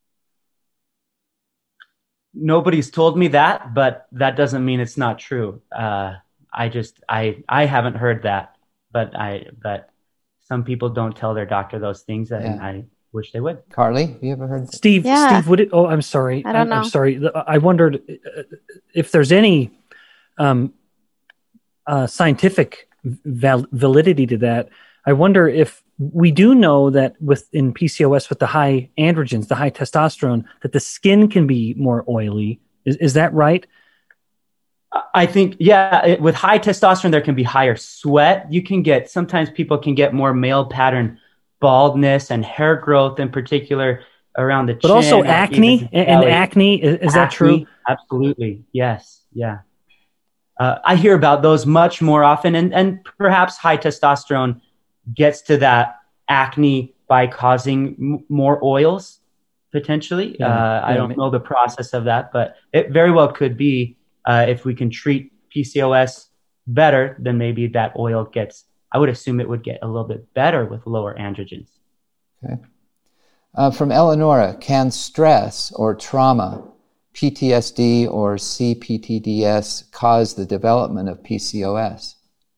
[SPEAKER 7] Nobody's told me that, but that doesn't mean it's not true. Uh, I just, I, I haven't heard that. But I, but some people don't tell their doctor those things, and yeah. I wish they would.
[SPEAKER 5] Carly, have you ever heard that?
[SPEAKER 6] Steve,
[SPEAKER 8] yeah.
[SPEAKER 6] Steve, would it? Oh, I'm sorry.
[SPEAKER 8] I don't
[SPEAKER 6] I'm,
[SPEAKER 8] know.
[SPEAKER 6] I'm sorry. I wondered if there's any um, uh, scientific val- validity to that. I wonder if we do know that within P C O S, with the high androgens, the high testosterone, that the skin can be more oily. Is, is that right?
[SPEAKER 7] I think, yeah, it, with high testosterone, there can be higher sweat. You can get, sometimes people can get more male pattern baldness and hair growth in particular around the chin.
[SPEAKER 6] But also acne and, and acne, is, is acne, that true?
[SPEAKER 7] Absolutely. Yes. Yeah. Uh, I hear about those much more often, and, and perhaps high testosterone gets to that acne by causing m- more oils, potentially. Yeah, uh, yeah, I don't yeah. know the process of that, but it very well could be. Uh, if we can treat P C O S better, then maybe that oil gets, I would assume it would get a little bit better with lower androgens.
[SPEAKER 5] Okay. Uh, from Eleonora, can stress or trauma P T S D or C P T D S cause the development of P C O S?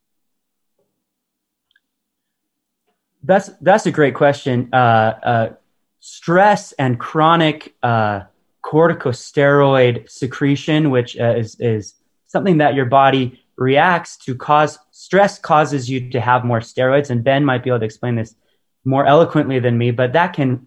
[SPEAKER 7] That's that's a great question. Uh, uh, stress and chronic uh, corticosteroid secretion, which uh, is is something that your body reacts to cause. Stress causes you to have more steroids, and Ben might be able to explain this more eloquently than me, but that can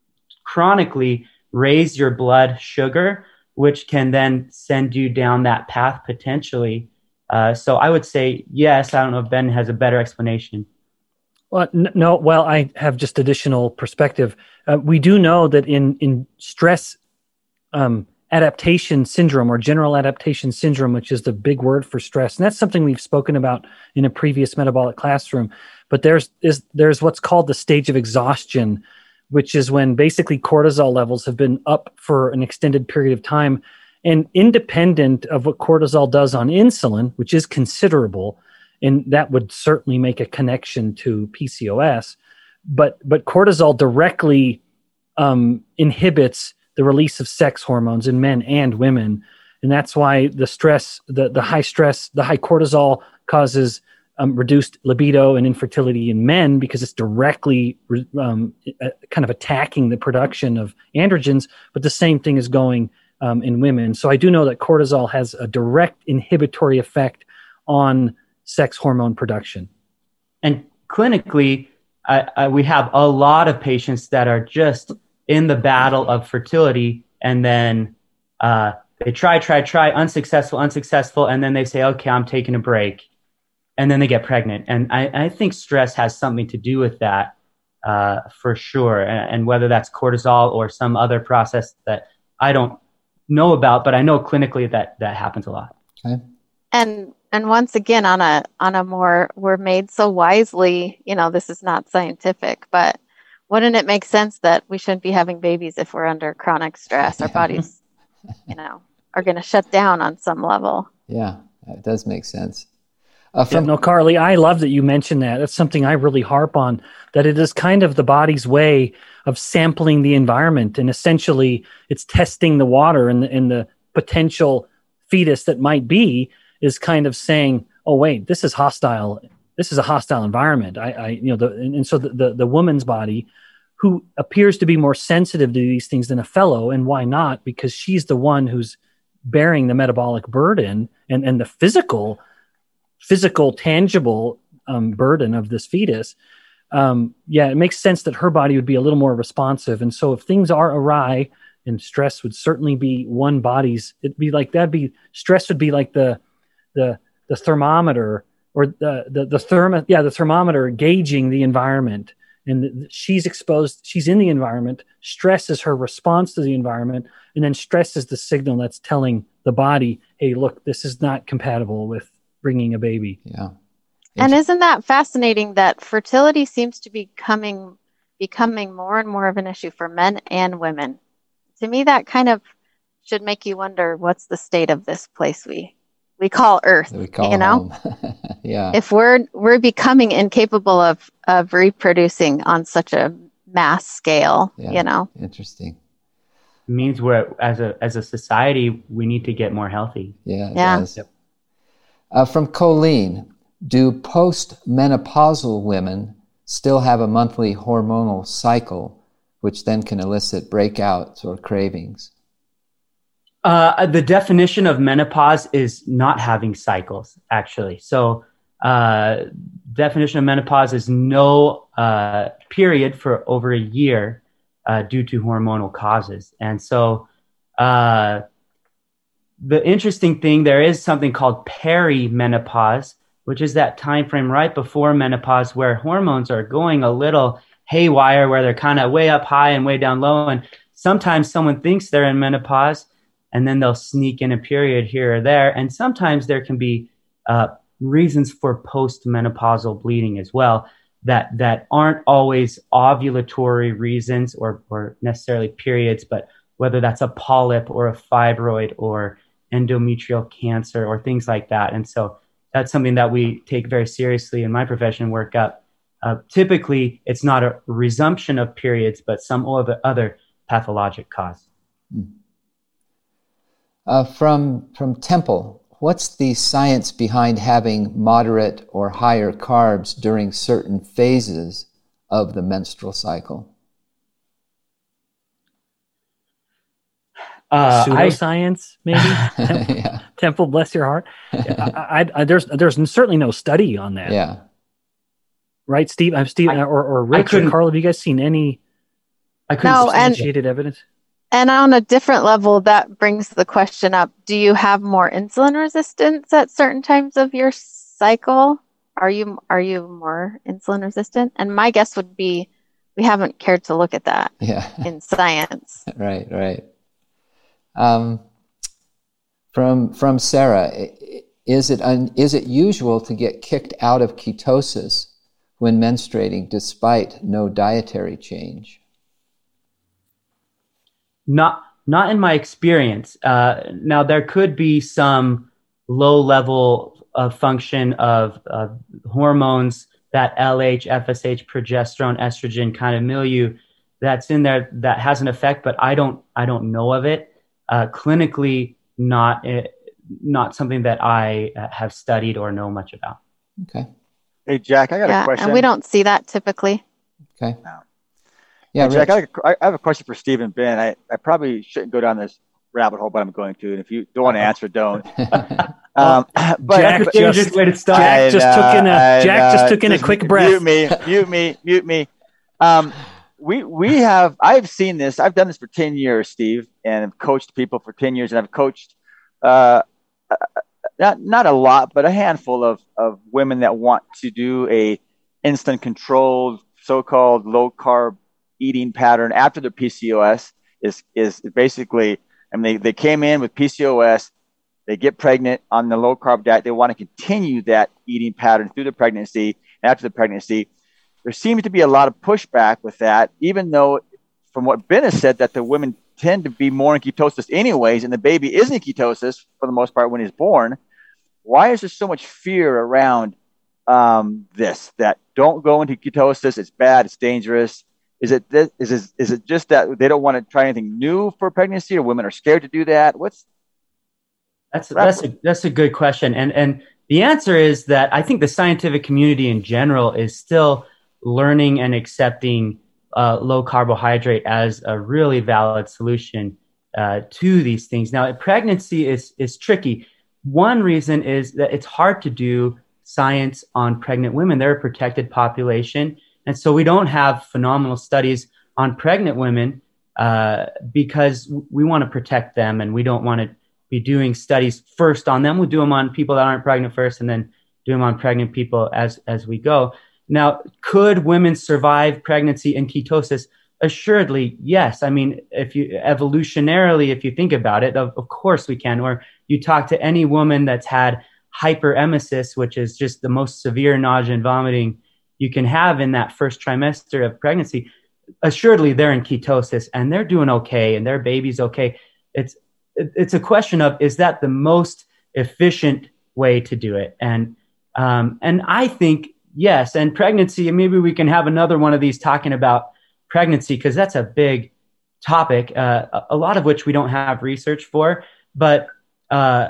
[SPEAKER 7] chronically raise your blood sugar, which can then send you down that path potentially. Uh, so I would say yes. I don't know if Ben has a better explanation.
[SPEAKER 6] Well, no. Well, I have just additional perspective. Uh, we do know that in in stress um, adaptation syndrome or general adaptation syndrome, which is the big word for stress, and that's something we've spoken about in a previous metabolic classroom. But there's is there's what's called the stage of exhaustion, which is when basically cortisol levels have been up for an extended period of time, and independent of what cortisol does on insulin, which is considerable. And that would certainly make a connection to P C O S. But but cortisol directly um, inhibits the release of sex hormones in men and women. And that's why the stress, the, the high stress, the high cortisol causes um, reduced libido and infertility in men, because it's directly um, kind of attacking the production of androgens. But the same thing is going um, in women. So I do know that cortisol has a direct inhibitory effect on sex hormone production.
[SPEAKER 7] And clinically, I, I, we have a lot of patients that are just in the battle of fertility, and then uh, they try, try, try, unsuccessful, unsuccessful, and then they say, okay, I'm taking a break, and then they get pregnant. And I, I think stress has something to do with that uh, for sure, and, and whether that's cortisol or some other process that I don't know about, but I know clinically that that happens a lot.
[SPEAKER 5] Okay.
[SPEAKER 8] And And once again, on a on a more, we're made so wisely, you know, this is not scientific, but wouldn't it make sense that we shouldn't be having babies if we're under chronic stress? Our bodies, you know, are going to shut down on some level.
[SPEAKER 5] Yeah, it does make sense. Uh,
[SPEAKER 6] from- yeah, no, Carly, I love that you mentioned that. That's something I really harp on, that it is kind of the body's way of sampling the environment. And essentially, it's testing the water, and the, and the potential fetus that might be is kind of saying, oh, wait, this is hostile. This is a hostile environment. I, I you know, the, and, and so the, the, the woman's body, who appears to be more sensitive to these things than a fellow, and why not? Because she's the one who's bearing the metabolic burden and, and the physical, physical, tangible um, burden of this fetus. Um, yeah, it makes sense that her body would be a little more responsive. And so if things are awry, and stress would certainly be one body's, it'd be like, that'd be, stress would be like the, the the thermometer or the the the thermo yeah the thermometer gauging the environment, and the, she's exposed, she's in the environment. Stress is her response to the environment, and then stress is the signal that's telling the body, hey, look, this is not compatible with bringing a baby.
[SPEAKER 5] Yeah.
[SPEAKER 8] And isn't that fascinating that fertility seems to be coming becoming more and more of an issue for men and women? To me, that kind of should make you wonder, what's the state of this place we we call Earth,
[SPEAKER 5] we call
[SPEAKER 8] you know?
[SPEAKER 5] Yeah.
[SPEAKER 8] If we're we're becoming incapable of of reproducing on such a mass scale,
[SPEAKER 5] yeah.
[SPEAKER 8] you know.
[SPEAKER 5] Interesting.
[SPEAKER 7] It means we're as a as a society, we need to get more healthy.
[SPEAKER 5] Yeah. It
[SPEAKER 8] yeah.
[SPEAKER 5] does. Yep. Uh, from Colleen, do post-menopausal women still have a monthly hormonal cycle, which then can elicit breakouts or cravings?
[SPEAKER 7] Uh, the definition of menopause is not having cycles, actually. So uh, definition of menopause is no uh, period for over a year uh, due to hormonal causes. And so uh, the interesting thing, there is something called perimenopause, which is that time frame right before menopause where hormones are going a little haywire, where they're kind of way up high and way down low. And sometimes someone thinks they're in menopause, and then they'll sneak in a period here or there. And sometimes there can be uh, reasons for post-menopausal bleeding as well that that aren't always ovulatory reasons or, or necessarily periods, but whether that's a polyp or a fibroid or endometrial cancer or things like that. And so that's something that we take very seriously in my profession, work up. Uh, typically, it's not a resumption of periods, but some other, other pathologic cause.
[SPEAKER 5] Mm. Uh, from from Temple, what's the science behind having moderate or higher carbs during certain phases of the menstrual cycle?
[SPEAKER 6] Uh, Pseudoscience, maybe. Temple,
[SPEAKER 5] yeah.
[SPEAKER 6] Temple, bless your heart. I, I, I, there's there's certainly no study on that.
[SPEAKER 5] Yeah.
[SPEAKER 6] Right, Steve? I'm Steve
[SPEAKER 7] I,
[SPEAKER 6] or or Rich or Carl. Have you guys seen any?
[SPEAKER 7] I couldn't
[SPEAKER 8] no,
[SPEAKER 6] substantiated
[SPEAKER 8] and,
[SPEAKER 6] evidence.
[SPEAKER 8] And on a different level, that brings the question up: do you have more insulin resistance at certain times of your cycle? Are you are you more insulin resistant? And my guess would be we haven't cared to look at that
[SPEAKER 5] yeah.
[SPEAKER 8] in science.
[SPEAKER 5] Right, right. Um, from from Sarah, is it un, is it usual to get kicked out of ketosis when menstruating despite no dietary change?
[SPEAKER 7] Not not in my experience. Uh, now there could be some low level of function of uh, hormones, that L H, F S H, progesterone, estrogen kind of milieu that's in there that has an effect, but I don't I don't know of it. Uh, clinically, not uh, not something that I uh, have studied or know much about.
[SPEAKER 5] Okay.
[SPEAKER 9] Hey, Jack, I got
[SPEAKER 8] yeah,
[SPEAKER 9] a question.
[SPEAKER 8] And we don't see that typically.
[SPEAKER 5] Okay.
[SPEAKER 9] No.
[SPEAKER 5] Yeah,
[SPEAKER 9] hey, Jack, I, got a, I have a question for Steve and Ben. I, I probably shouldn't go down this rabbit hole, but I'm going to. And if you don't want to answer, don't. um, but
[SPEAKER 6] Jack
[SPEAKER 7] but,
[SPEAKER 6] just,
[SPEAKER 7] way to start.
[SPEAKER 6] Jack just
[SPEAKER 9] know,
[SPEAKER 6] took in a
[SPEAKER 9] I
[SPEAKER 6] Jack
[SPEAKER 9] know.
[SPEAKER 6] just took in
[SPEAKER 9] just
[SPEAKER 6] a quick breath.
[SPEAKER 9] Mute me, mute me, mute me. Um, we we have I've seen this. I've done this for ten years, Steve, and I've coached people for ten years, and I've coached uh, not not a lot, but a handful of of women that want to do a instant controlled, so-called low carb eating pattern after their P C O S. Is is basically, I mean, they, they came in with P C O S, they get pregnant on the low carb diet, they want to continue that eating pattern through the pregnancy and after the pregnancy. There seems to be a lot of pushback with that, even though from what Ben has said that the women tend to be more in ketosis anyways, and the baby is in ketosis for the most part when he's born. Why is there so much fear around um, this, that don't go into ketosis, it's bad, it's dangerous? Is it this, is it, is it just that they don't want to try anything new for pregnancy, or women are scared to do that? What's
[SPEAKER 7] that's that's a, that's a good question, and and the answer is that I think the scientific community in general is still learning and accepting uh, low carbohydrate as a really valid solution uh, to these things. Now, pregnancy is is tricky. One reason is that it's hard to do science on pregnant women. They're a protected population. And so we don't have phenomenal studies on pregnant women uh, because we want to protect them, and we don't want to be doing studies first on them. We do them on people that aren't pregnant first, and then do them on pregnant people as, as we go. Now, could women survive pregnancy in ketosis? Assuredly, yes. I mean, if you evolutionarily, if you think about it, of, of course we can. Or you talk to any woman that's had hyperemesis, which is just the most severe nausea and vomiting you can have in that first trimester of pregnancy. Assuredly, they're in ketosis and they're doing okay, and their baby's okay. It's it's a question of, is that the most efficient way to do it? And um, and I think yes. And pregnancy, and maybe we can have another one of these talking about pregnancy, because that's a big topic, uh, a lot of which we don't have research for. But uh,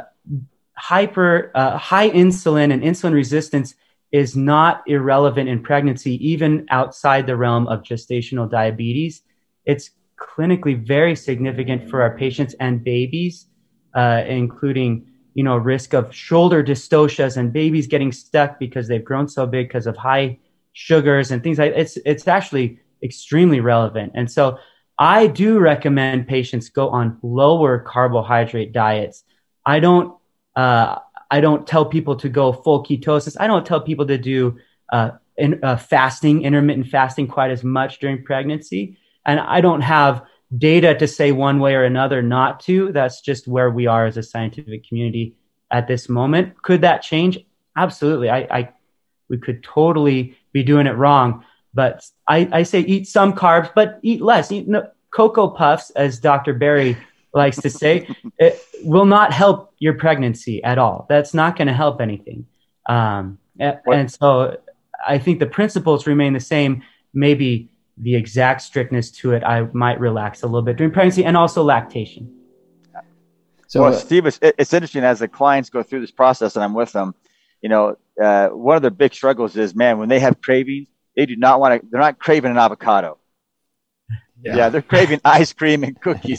[SPEAKER 7] hyper uh, high insulin and insulin resistance is not irrelevant in pregnancy, even outside the realm of gestational diabetes. It's clinically very significant for our patients and babies, uh, including, you know, risk of shoulder dystocias and babies getting stuck because they've grown so big because of high sugars and things like that. It's, it's actually extremely relevant. And so I do recommend patients go on lower carbohydrate diets. I don't, uh, I don't tell people to go full ketosis. I don't tell people to do uh, in, uh, fasting, intermittent fasting quite as much during pregnancy. And I don't have data to say one way or another not to. That's just where we are as a scientific community at this moment. Could that change? Absolutely. I, I we could totally be doing it wrong. But I, I say eat some carbs, but eat less. Eat no, Cocoa Puffs, as Doctor Berry likes to say, it will not help your pregnancy at all. That's not going to help anything. Um, and, and so I think the principles remain the same. Maybe the exact strictness to it, I might relax a little bit during pregnancy and also lactation.
[SPEAKER 9] So, well, Steve, it's, it's interesting as the clients go through this process and I'm with them, you know, uh, one of their big struggles is, man, when they have cravings, they do not want to, they're not craving an avocado. Yeah, yeah they're craving ice cream and cookies.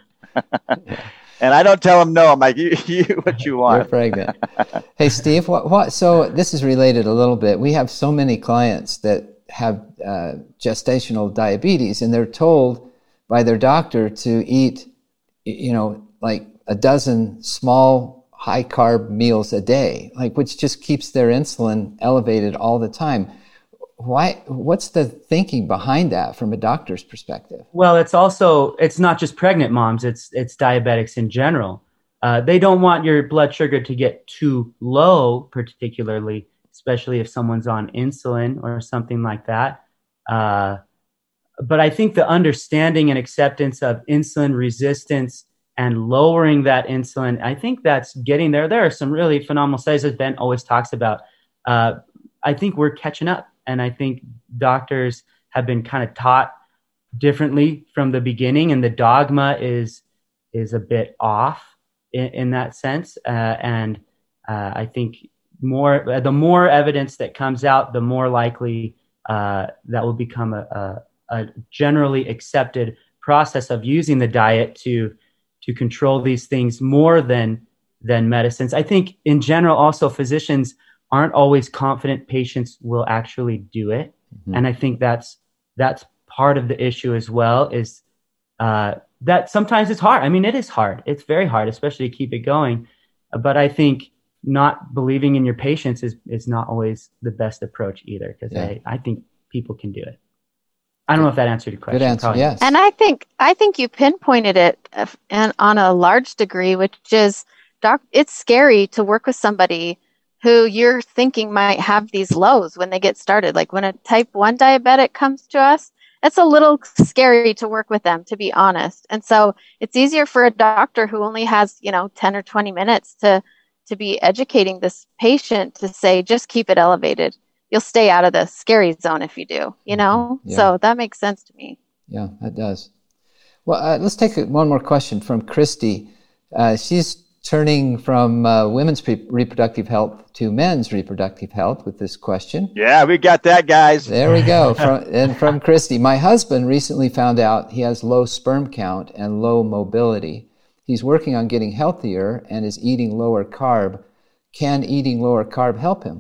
[SPEAKER 9] And I don't tell them no. I'm like, you, you what you want.
[SPEAKER 5] You're pregnant. Hey, Steve, what, what, so this is related a little bit. We have so many clients that have uh, gestational diabetes, and they're told by their doctor to eat, you know, like a dozen small high carb meals a day, like which just keeps their insulin elevated all the time. Why? What's the thinking behind that from a doctor's perspective?
[SPEAKER 7] Well, it's also, it's not just pregnant moms, it's it's diabetics in general. Uh, they don't want your blood sugar to get too low, particularly, especially if someone's on insulin or something like that. Uh, but I think the understanding and acceptance of insulin resistance and lowering that insulin, I think that's getting there. There are some really phenomenal studies that Ben always talks about. Uh, I think we're catching up. And I think doctors have been kind of taught differently from the beginning, and the dogma is is a bit off in, in that sense. Uh, and uh, I think more the more evidence that comes out, the more likely uh, that will become a, a, a generally accepted process of using the diet to to control these things more than than medicines. I think in general, also physicians aren't always confident patients will actually do it. Mm-hmm. And I think that's that's part of the issue as well, is uh, that sometimes it's hard. I mean, it is hard. It's very hard, especially to keep it going. But I think not believing in your patients is, is not always the best approach either, because yeah. I, I think people can do it. I don't know if that answered your question.
[SPEAKER 5] Good answer,
[SPEAKER 7] Probably.
[SPEAKER 5] Yes.
[SPEAKER 8] And I think I think you pinpointed it uh, and on a large degree, which is doc, it's scary to work with somebody who you're thinking might have these lows when they get started. Like when a type one diabetic comes to us, it's a little scary to work with them, to be honest. And so it's easier for a doctor who only has, you know, ten or twenty minutes to, to be educating this patient to say, just keep it elevated. You'll stay out of the scary zone if you do, you know? Yeah. So that makes sense to me.
[SPEAKER 5] Yeah, that does. Well, uh, let's take one more question from Christy. Uh, she's turning from uh, women's pre- reproductive health to men's reproductive health with this question.
[SPEAKER 9] Yeah, we got that, guys.
[SPEAKER 5] There we go. From, and from Christy, my husband recently found out he has low sperm count and low mobility. He's working on getting healthier and is eating lower carb. Can eating lower carb help him?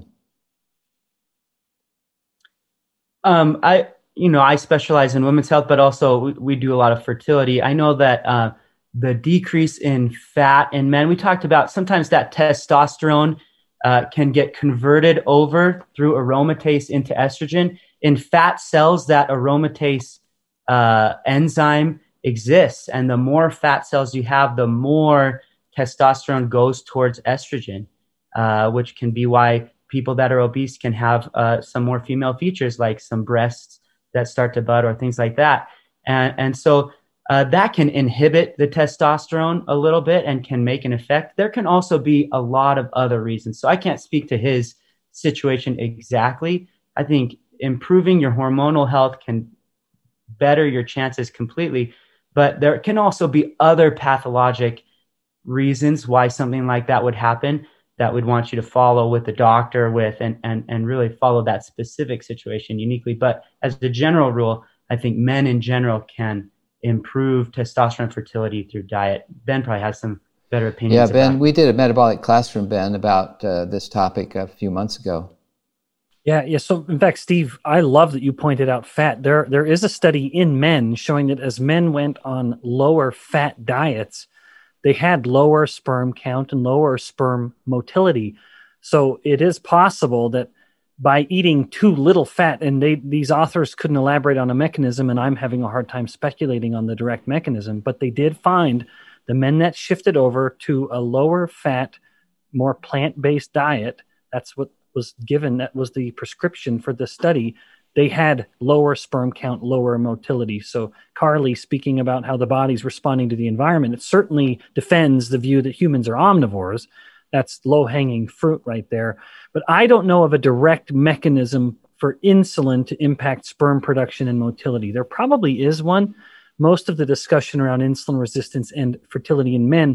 [SPEAKER 7] Um, I, you know, I specialize in women's health, but also we, we do a lot of fertility. I know that uh, the decrease in fat in men, we talked about sometimes that testosterone uh, can get converted over through aromatase into estrogen. In fat cells, that aromatase uh, enzyme exists. And the more fat cells you have, the more testosterone goes towards estrogen, uh, which can be why people that are obese can have uh, some more female features, like some breasts that start to bud or things like that. And, and so Uh, that can inhibit the testosterone a little bit and can make an effect. There can also be a lot of other reasons. So I can't speak to his situation exactly. I think improving your hormonal health can better your chances completely, but there can also be other pathologic reasons why something like that would happen that would want you to follow with the doctor with and, and, and really follow that specific situation uniquely. But as a general rule, I think men in general can improve testosterone fertility through diet. Ben probably has some better opinions.
[SPEAKER 5] Yeah, Ben,
[SPEAKER 7] about.
[SPEAKER 5] we did a metabolic classroom, Ben, about uh, this topic a few months ago.
[SPEAKER 6] Yeah, yeah. So, in fact, Steve, I love that you pointed out fat. There, there is a study in men showing that as men went on lower fat diets, they had lower sperm count and lower sperm motility. So, it is possible that by eating too little fat, and they, these authors couldn't elaborate on a mechanism, and I'm having a hard time speculating on the direct mechanism, but they did find the men that shifted over to a lower fat, more plant-based diet, that's what was given, that was the prescription for the study, they had lower sperm count, lower motility. So Carly, speaking about how the body's responding to the environment, it certainly defends the view that humans are omnivores. That's low-hanging fruit right there. But I don't know of a direct mechanism for insulin to impact sperm production and motility. There probably is one. Most of the discussion around insulin resistance and fertility in men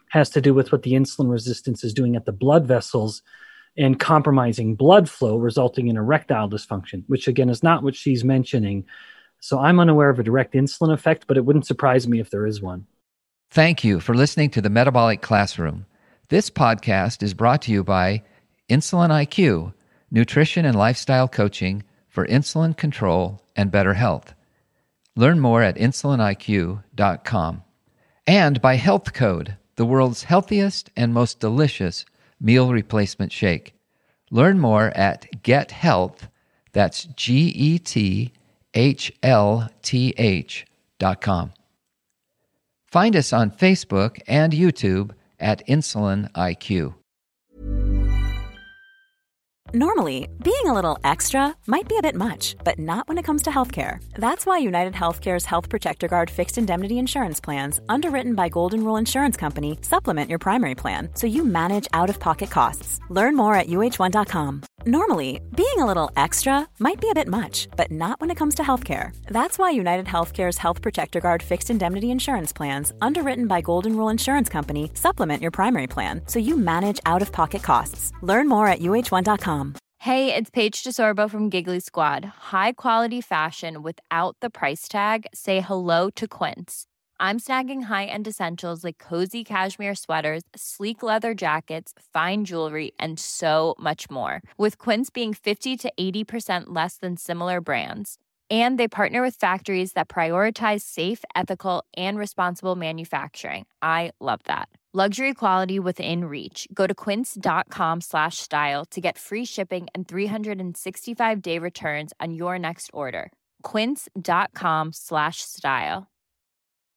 [SPEAKER 6] has to do with what the insulin resistance is doing at the blood vessels and compromising blood flow, resulting in erectile dysfunction, which again is not what she's mentioning. So I'm unaware of a direct insulin effect, but it wouldn't surprise me if there is one.
[SPEAKER 5] Thank you for listening to the Metabolic Classroom. This podcast is brought to you by Insulin I Q, nutrition and lifestyle coaching for insulin control and better health. Learn more at insulin I Q dot com. And by Health Code, the world's healthiest and most delicious meal replacement shake. Learn more at Get Health, that's G E T H L T H dot com. Find us on Facebook and YouTube at Insulin I Q.
[SPEAKER 10] Normally, being a little extra might be a bit much, but not when it comes to healthcare. That's why United Healthcare's Health Protector Guard fixed indemnity insurance plans, underwritten by Golden Rule Insurance Company, supplement your primary plan so you manage out-of-pocket costs. Learn more at U H one dot com. Normally, being a little extra might be a bit much, but not when it comes to healthcare. That's why United Healthcare's Health Protector Guard fixed indemnity insurance plans, underwritten by Golden Rule Insurance Company, supplement your primary plan so you manage out-of-pocket costs. Learn more at U H one dot com.
[SPEAKER 11] Hey, it's Paige DeSorbo from Giggly Squad. High quality fashion without the price tag. Say hello to Quince. I'm snagging high-end essentials like cozy cashmere sweaters, sleek leather jackets, fine jewelry, and so much more. With Quince being fifty to eighty percent less than similar brands. And they partner with factories that prioritize safe, ethical, and responsible manufacturing. I love that. Luxury quality within reach. Go to quince.com slash style to get free shipping and three sixty-five day returns on your next order. Quince.com slash style.